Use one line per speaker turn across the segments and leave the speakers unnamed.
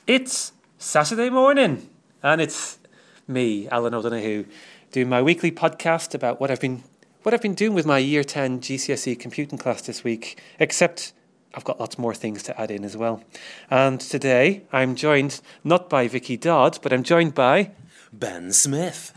It's Saturday morning, and it's me, Alan O'Donoghue, doing my weekly podcast about what I've been doing with my Year 10 GCSE computing class this week, except I've got lots more things to add in as well. And today I'm joined not by Vicky Dodd, but I'm joined by
Ben Smith.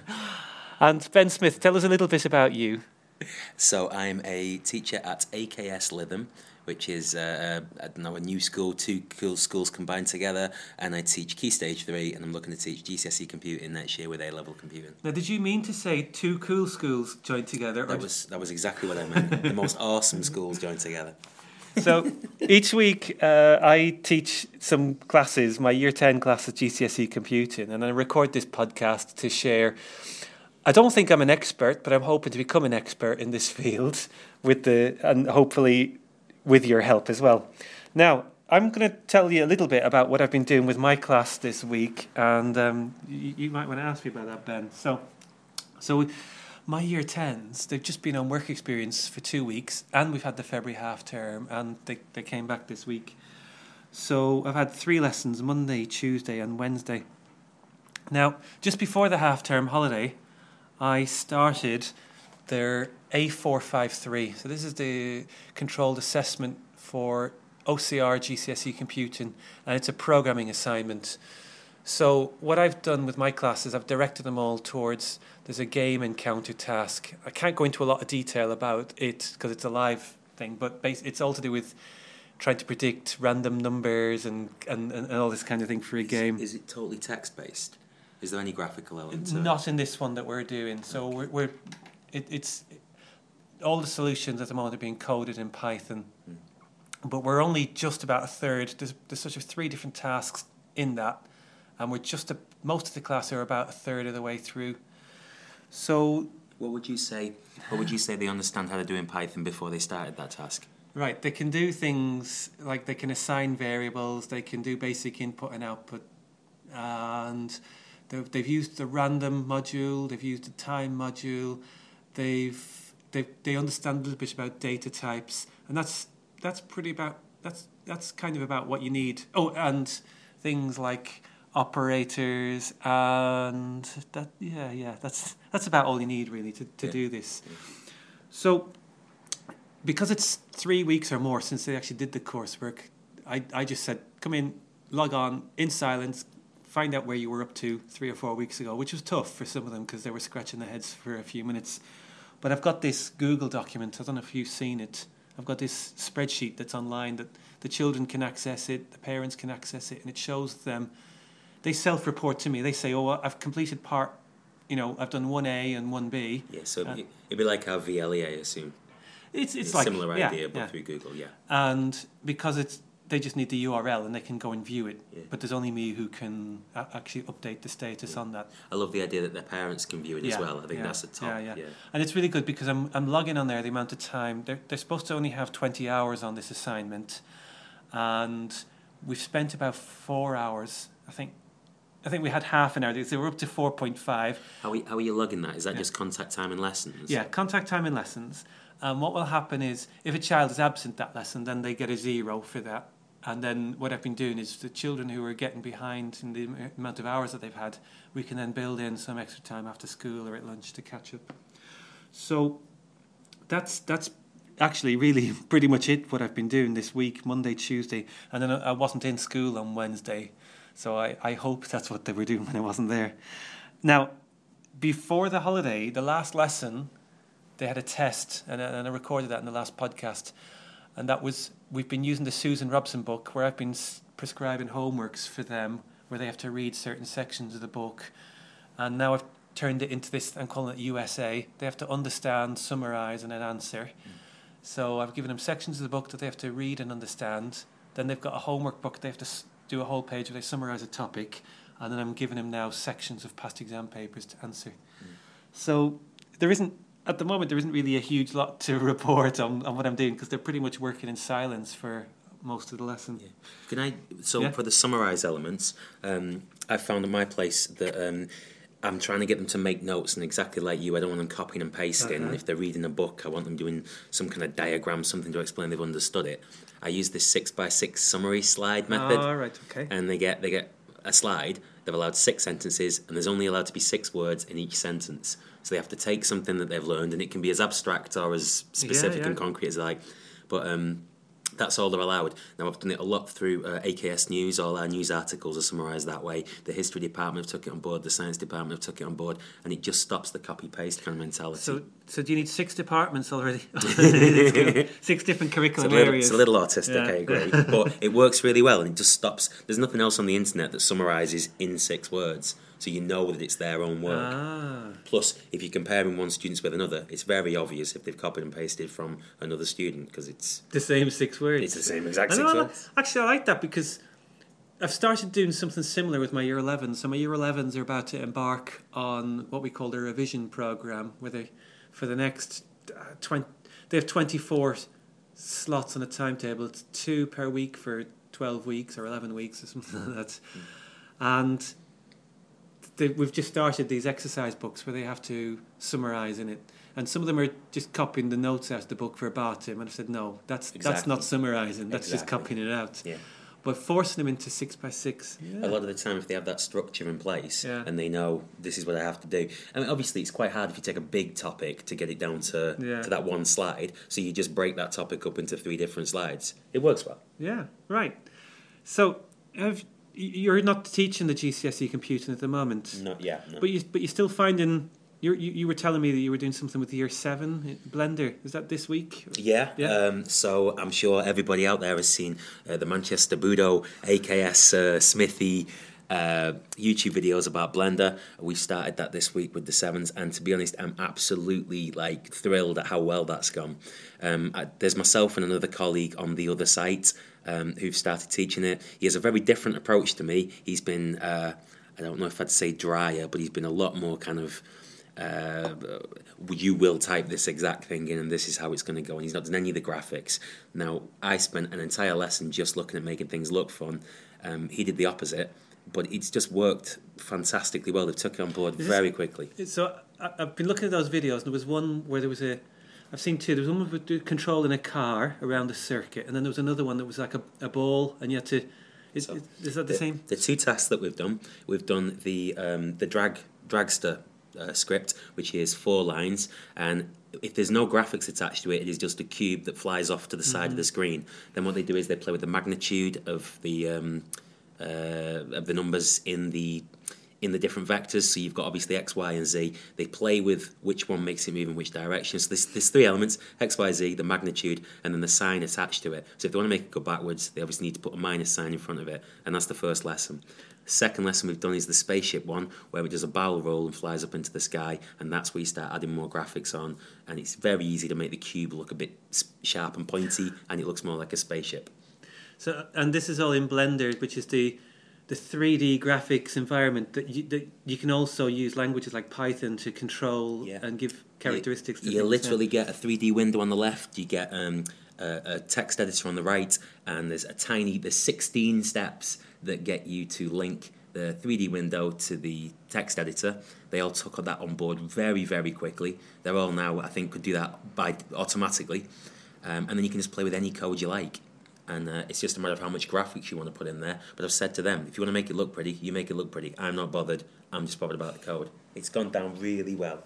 And Ben Smith, tell us a little bit about you.
So I'm a teacher at AKS Lytham, which is a new school, two cool schools combined together, and I teach Key Stage 3, and I'm looking to teach GCSE computing next year with A-level computing.
Now, did you mean to say two cool schools joined together?
That was exactly what I meant. The most awesome schools joined together.
So each week I teach some classes, my Year 10 class of GCSE computing, and I record this podcast to share. I don't think I'm an expert, but I'm hoping to become an expert in this field and hopefully with your help as well. Now, I'm going to tell you a little bit about what I've been doing with my class this week, and you might want to ask me about that, Ben. So my Year 10s, they've just been on work experience for 2 weeks, and we've had the February half term, and they came back this week. So I've had 3 lessons, Monday, Tuesday and Wednesday. Now, just before the half term holiday, I started their A453. So this is the controlled assessment for OCR GCSE computing, and it's a programming assignment. So what I've done with my classes, I've directed them all towards, there's a game encounter task. I can't go into a lot of detail about it because it's a live thing, but it's all to do with trying to predict random numbers and all this kind of thing for a game.
Is it totally text-based? Is there any graphical element to it?
Not in this one that we're doing. So it's all the solutions at the moment are being coded in Python, but we're only just about a third. There's sort of 3 different tasks in that, and we're most of the class are about a third of the way through. So
What would you say they understand how to do in Python before they started that task?
Right, they can do things like they can assign variables, they can do basic input and output, and they've used the random module, they've used the time module, they understand a little bit about data types, and that's kind of about what you need. Oh, and things like operators, and that's about all you need really to do this. Yeah. So because it's 3 weeks or more since they actually did the coursework, I just said, come in, log on in silence, find out where you were up to 3 or 4 weeks ago, which was tough for some of them because they were scratching their heads for a few minutes. But I've got this Google document, I don't know if you've seen it. I've got this spreadsheet that's online that the children can access it, the parents can access it, and it shows them. They self-report to me. They say, oh, I've completed part, I've done 1A and 1B.
Yeah, so it'd be like our VLE, I assume.
It's
a
like
similar idea, but through Google, yeah.
And because they just need the URL and they can go and view it. Yeah. But there's only me who can actually update the status on that.
I love the idea that their parents can view it as well. I think that's the top.
Yeah. And it's really good because I'm logging on there the amount of time. They're supposed to only have 20 hours on this assignment. And we've spent about 4 hours. I think we had half an hour. They were up to 4.5.
How are you logging that? Is that just contact time and lessons?
Yeah, contact time and lessons. And what will happen is if a child is absent that lesson, then they get a 0 for that. And then what I've been doing is the children who are getting behind in the amount of hours that they've had, we can then build in some extra time after school or at lunch to catch up. So that's actually really pretty much it, what I've been doing this week, Monday, Tuesday. And then I wasn't in school on Wednesday. So I hope that's what they were doing when I wasn't there. Now, before the holiday, the last lesson, they had a test, and I recorded that in the last podcast. And that was, we've been using the Susan Robson book, where I've been prescribing homeworks for them, where they have to read certain sections of the book. And now I've turned it into this, I'm calling it USA. They have to understand, summarise, and then answer. So I've given them sections of the book that they have to read and understand. Then they've got a homework book, they have to do a whole page where they summarise a topic. And then I'm giving them now sections of past exam papers to answer. So at the moment, there isn't really a huge lot to report on what I'm doing because they're pretty much working in silence for most of the lesson. Yeah.
For the summarise elements, I found at my place that I'm trying to get them to make notes, and exactly like you, I don't want them copying and pasting.
Uh-huh.
If they're reading a book, I want them doing some kind of diagram, something to explain they've understood it. I use this 6x6 summary slide method,
All right, okay.
and they get a slide. They're allowed 6 sentences, and there's only allowed to be 6 words in each sentence. So they have to take something that they've learned, and it can be as abstract or as specific and concrete as they like. But that's all they're allowed. Now, I've done it a lot through AKS News. All our news articles are summarised that way. The history department have took it on board. The science department have took it on board. And it just stops the copy-paste kind of mentality.
So do you need 6 departments already? 6 different curriculum areas.
It's a little autistic,
Yeah.
I agree. But it works really well, and it just stops. There's nothing else on the internet that summarises in 6 words. So you know that it's their own work. Plus, if you're comparing one student with another, it's very obvious if they've copied and pasted from another student, because it's
the same 6 words.
It's the same exact 6 words.
Actually, I like that, because I've started doing something similar with my Year 11s. So my Year 11s are about to embark on what we call the revision programme, where they, for the next 20, they have 24 slots on a timetable. It's 2 per week for 12 weeks or 11 weeks or something like that. And we've just started these exercise books where they have to summarise in it. And some of them are just copying the notes out of the book verbatim. And I said, no, that's not summarising. That's just copying it out.
Yeah.
But forcing them into 6x6.
A lot of the time, if they have that structure in place and they know this is what I have to do. I mean, obviously, it's quite hard if you take a big topic to get it down to that one slide. So you just break that topic up into 3 different slides. It works well.
Yeah, right. So you're not teaching the GCSE computing at the moment.
Not yet, no.
But you're still finding. You were telling me that you were doing something with Year 7 Blender. Is that this week?
Yeah. So I'm sure everybody out there has seen the Manchester Budo AKS Smithy YouTube videos about Blender. We started that this week with the 7s, and to be honest, I'm absolutely thrilled at how well that's gone. There's myself and another colleague on the other site who've started teaching it. He has a very different approach to me. He's been, I don't know if I'd say drier, but he's been a lot more kind of you will type this exact thing in and this is how it's going to go, and he's not done any of the graphics. Now, I spent an entire lesson just looking at making things look fun. He did the opposite, but it's just worked fantastically well. They've took it on board very quickly.
So I've been looking at those videos, and there was one where I've seen 2. There was one with controlling a car around a circuit, and then there was another one that was like a ball, and you had to... Is that the same?
The 2 tasks that we've done the dragster script, which is 4 lines, and if there's no graphics attached to it, it is just a cube that flies off to the side of the screen. Then what they do is they play with the magnitude of the numbers in the different vectors. So you've got obviously X, Y, and Z. They play with which one makes it move in which direction. So there's 3 elements: X, Y, Z, the magnitude, and then the sign attached to it. So if they want to make it go backwards, they obviously need to put a minus sign in front of it, and that's the first lesson. Second lesson we've done is the spaceship one, where it does a barrel roll and flies up into the sky, and that's where you start adding more graphics on, and it's very easy to make the cube look a bit sharp and pointy, and it looks more like a spaceship.
So, and this is all in Blender, which is the 3D graphics environment that you can also use languages like Python to control and give characteristics to
you
things.
literally get a 3D window on the left, you get a text editor on the right, and there's 16 steps that get you to link the 3D window to the text editor. They all took that on board very, very quickly. They're all now, I think, could do that automatically. And then you can just play with any code you like. And it's just a matter of how much graphics you want to put in there. But I've said to them, if you want to make it look pretty, you make it look pretty. I'm not bothered. I'm just bothered about the code. It's gone down really well.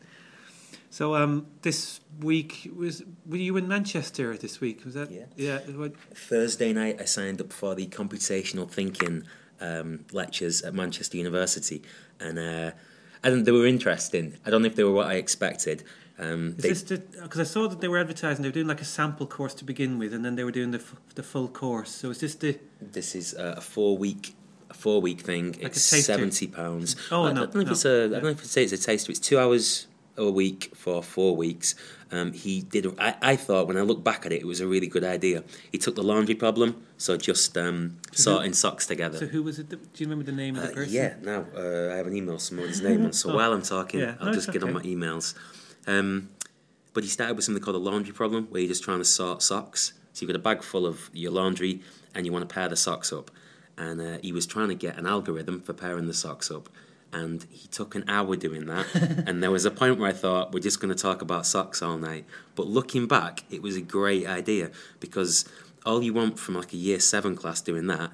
So this week, were you in Manchester this week? Was that? Yeah.
Thursday night I signed up for the computational thinking lectures at Manchester University, and they were interesting. I don't know if they were what I expected.
Because I saw that they were advertising, they were doing like a sample course to begin with, and then they were doing the full course. So is this the?
This is a 4-week thing.
Like
it's £70.
Oh,
I don't know if it's a taster. It's 2 hours a week for 4 weeks. He did. I thought when I look back at it, it was a really good idea. He took the laundry problem, so just sorting socks together.
So who was it? Do you remember the name of the person?
Yeah, no, I have an email somewhere with his name on. So while I'm talking, I'll just get on my emails. But he started with something called a laundry problem, where you're just trying to sort socks. So you've got a bag full of your laundry, and you want to pair the socks up. And he was trying to get an algorithm for pairing the socks up. and he took an hour doing that. And there was a point where I thought, we're just going to talk about socks all night. But looking back, it was a great idea, because all you want from like a year 7 class doing that,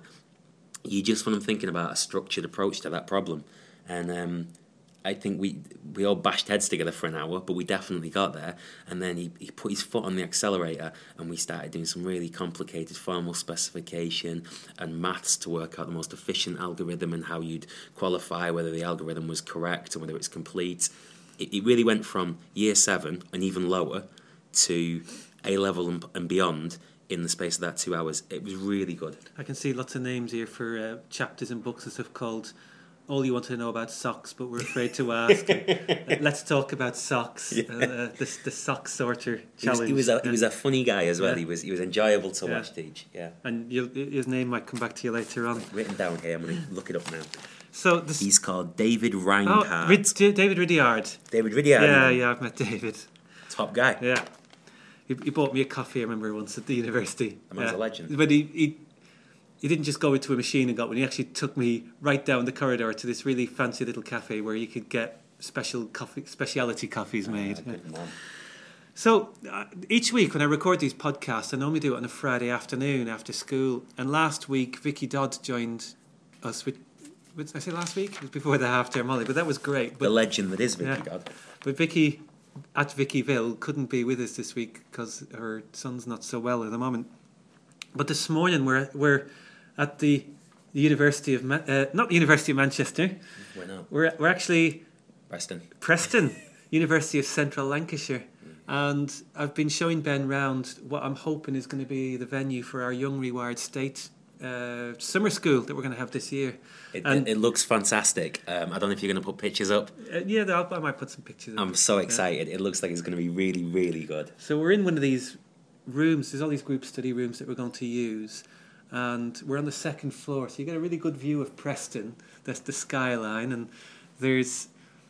you just want them thinking about a structured approach to that problem. And I think we all bashed heads together for an hour, but we definitely got there. And then he put his foot on the accelerator, and we started doing some really complicated formal specification and maths to work out the most efficient algorithm and how you'd qualify whether the algorithm was correct and whether it's complete. It really went from year 7 and even lower to A-level and beyond in the space of that 2 hours. It was really good.
I can see lots of names here for chapters and books and stuff called All You Want to Know About Socks, but we're afraid to ask. Let's talk about socks. The sock sorter challenge.
He was a funny guy as well. He was enjoyable to watch teach. Yeah.
And his name might come back to you later on.
Written down here. I'm going to look it up now.
So
he's called David Reinhardt.
David Riddiard.
David Riddiard.
Yeah, I've met David.
Top guy.
Yeah. He bought me a coffee, I remember, once at the university.
The man's a legend.
But he didn't just go into a machine and got one. He actually took me right down the corridor to this really fancy little cafe where you could get speciality coffees made.
Good man.
So each week when I record these podcasts, I normally do it on a Friday afternoon after school. And last week, Vicky Dodd joined us with I say last week? It was before the half-term holiday, but that was great. But,
the legend that is Vicky Dodd.
But Vicky, at Vickyville, couldn't be with us this week because her son's not so well at the moment. But this morning we're at the University of not the University of Manchester.
Why not?
We're actually
Preston,
University of Central Lancashire, and I've been showing Ben round what I'm hoping is going to be the venue for our Young Rewired State summer school that we're going to have this year.
It looks fantastic. I don't know if you're going to put pictures up.
I might put some pictures up.
I'm so excited. It looks like it's going to be really, really good.
So we're in one of these rooms. There's all these group study rooms that we're going to use, and we're on the second floor, so you get a really good view of Preston. That's the skyline, and there's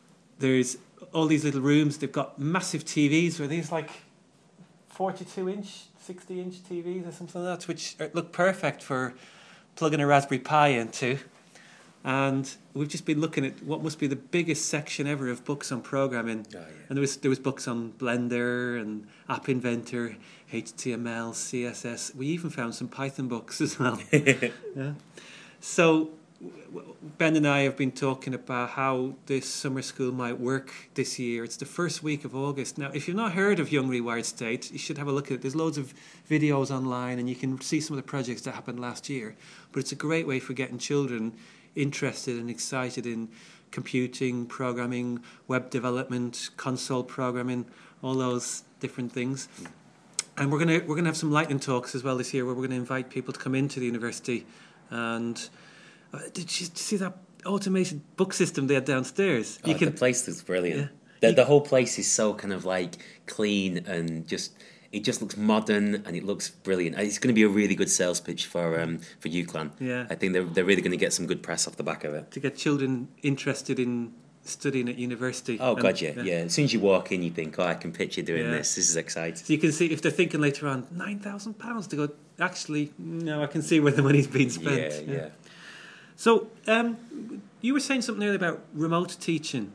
all these little rooms. They've got massive TVs. Where these like 42-inch, 60-inch TVs or something like that, which look perfect for plugging a Raspberry Pi into. And we've just been looking at what must be the biggest section ever of books on programming.
Oh, yeah.
And there was books on Blender and App Inventor, HTML, CSS. We even found some Python books as well. Yeah. So Ben and I have been talking about how this summer school might work this year. It's the first week of August. Now, if you've not heard of Young Rewired State, you should have a look at it. There's loads of videos online and you can see some of the projects that happened last year. But it's a great way for getting children interested and excited in computing, programming, web development, console programming, all those different things. And we're gonna have some lightning talks as well this year, where we're going to invite people to come into the university. And did you see that automated book system they had downstairs?
The place looks brilliant. Yeah. The whole place is so kind of like clean and it just looks modern and it looks brilliant. It's going to be a really good sales pitch for UCLan. Yeah. I think they're really going to get some good press off the back of it.
To get children interested in studying at university.
Oh, God, yeah. As soon as you walk in, you think, I can picture doing this. This is exciting.
So you can see, if they're thinking later on, £9,000 to go, actually, no, I can see where the money's being spent.
Yeah.
So, you were saying something earlier about remote teaching.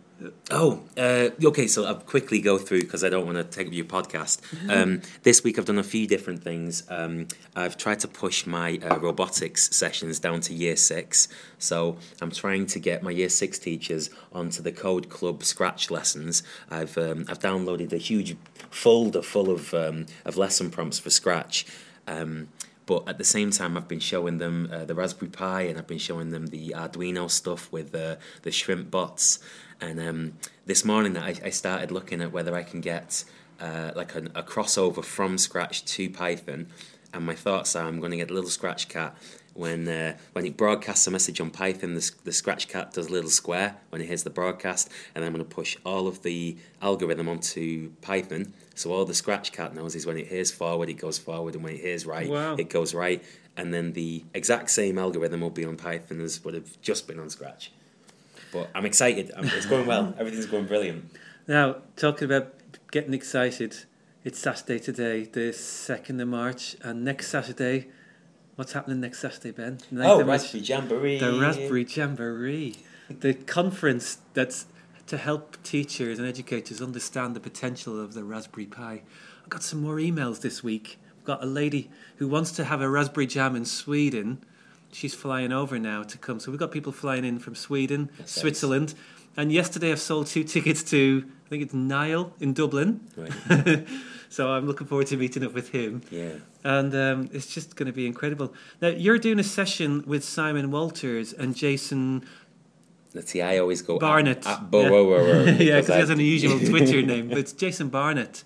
Okay, so I'll quickly go through because I don't want to take up your podcast. This week I've done a few different things. I've tried to push my robotics sessions down to year 6. So I'm trying to get my year 6 teachers onto the Code Club Scratch lessons. I've downloaded a huge folder full of lesson prompts for Scratch. But at the same time, I've been showing them the Raspberry Pi, and I've been showing them the Arduino stuff with the shrimp bots. And this morning, I started looking at whether I can get like a crossover from Scratch to Python. And my thoughts are, I'm going to get a little Scratch cat. When it broadcasts a message on Python, the Scratch cat does a little square when it hears the broadcast, and I'm going to push all of the algorithm onto Python. So all the Scratch cat knows is when it hears forward, it goes forward, and when it hears right, it goes right. And then the exact same algorithm will be on Python as would have just been on Scratch. But I'm excited. It's going well. Everything's going brilliant.
Now, talking about getting excited, it's Saturday today, the 2nd of March, and next Saturday... What's happening next Saturday, Ben?
Raspberry Jamboree.
The Raspberry Jamboree. the conference that's to help teachers and educators understand the potential of the Raspberry Pi. I got some more emails this week. I've got a lady who wants to have a Raspberry Jam in Sweden. She's flying over now to come. So we've got people flying in from Sweden, Switzerland. And yesterday I've sold 2 tickets to, I think it's Niall in Dublin. Right. So I'm looking forward to meeting up with him.
Yeah.
And it's just going to be incredible. Now, you're doing a session with Simon Walters and Jason...
Let's see, I always go...
Barnett.
Yeah, because
he has an unusual Twitter name, but it's Jason Barnett.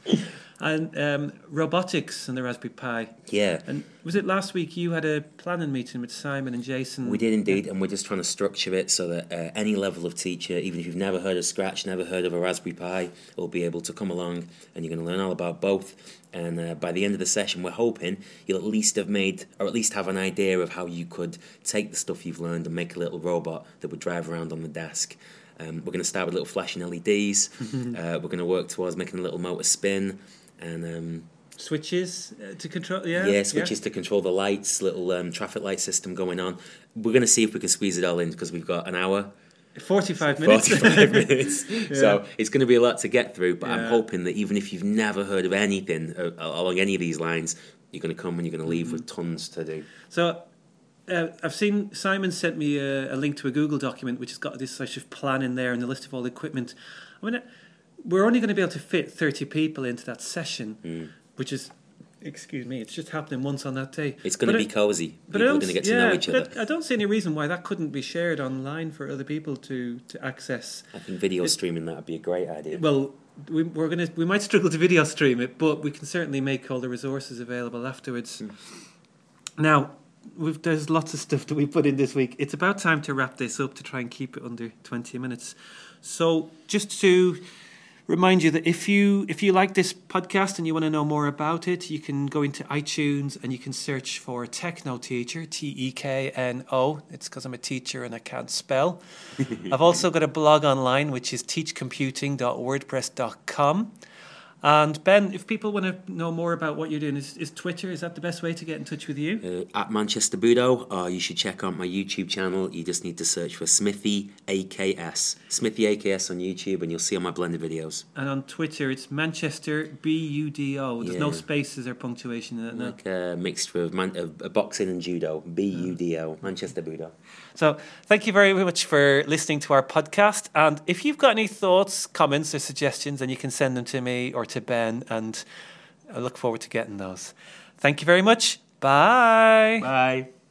And robotics and the Raspberry Pi.
Yeah.
And was it last week you had a planning meeting with Simon and Jason?
We did indeed, and we're just trying to structure it so that any level of teacher, even if you've never heard of Scratch, never heard of a Raspberry Pi, will be able to come along and you're going to learn all about both. And by the end of the session, we're hoping you'll at least have made, or at least have an idea of how you could take the stuff you've learned and make a little robot that would drive around on the desk. We're going to start with little flashing LEDs. We're going to work towards making a little motor spin. And
switches to control,
switches to control the lights, little traffic light system going on. We're going to see if we can squeeze it all in because we've got an hour.
45 minutes.
45 minutes. Yeah. So it's going to be a lot to get through, but I'm hoping that even if you've never heard of anything along any of these lines, you're going to come and you're going to leave with tons to do.
So I've seen Simon sent me a link to a Google document which has got this sort of plan in there and the list of all the equipment. I mean, we're only going to be able to fit 30 people into that session, which is, excuse me, it's just happening once on that day.
It's going to be cosy. People are going to get to know each other.
I don't see any reason why that couldn't be shared online for other people to access.
I think video streaming, that would be a great idea.
Well, we might struggle to video stream it, but we can certainly make all the resources available afterwards. Now, there's lots of stuff that we put in this week. It's about time to wrap this up to try and keep it under 20 minutes. So just to remind you that if you like this podcast and you want to know more about it, you can go into iTunes and you can search for Techno Teacher, Tekno. It's because I'm a teacher and I can't spell. I've also got a blog online, which is teachcomputing.wordpress.com. And Ben, if people want to know more about what you're doing, is Twitter, is that the best way to get in touch with you?
At Manchester Budo, or you should check out my YouTube channel. You just need to search for Smithy AKS. Smithy AKS on YouTube, and you'll see all my blended videos.
And on Twitter, it's Manchester BUDO. There's no spaces or punctuation in it, no?
Like a mixture of boxing and judo. BUDO, Manchester Budo.
So thank you very much for listening to our podcast. And if you've got any thoughts, comments or suggestions, then you can send them to me or to Ben, and I look forward to getting those. Thank you very much. Bye.
Bye.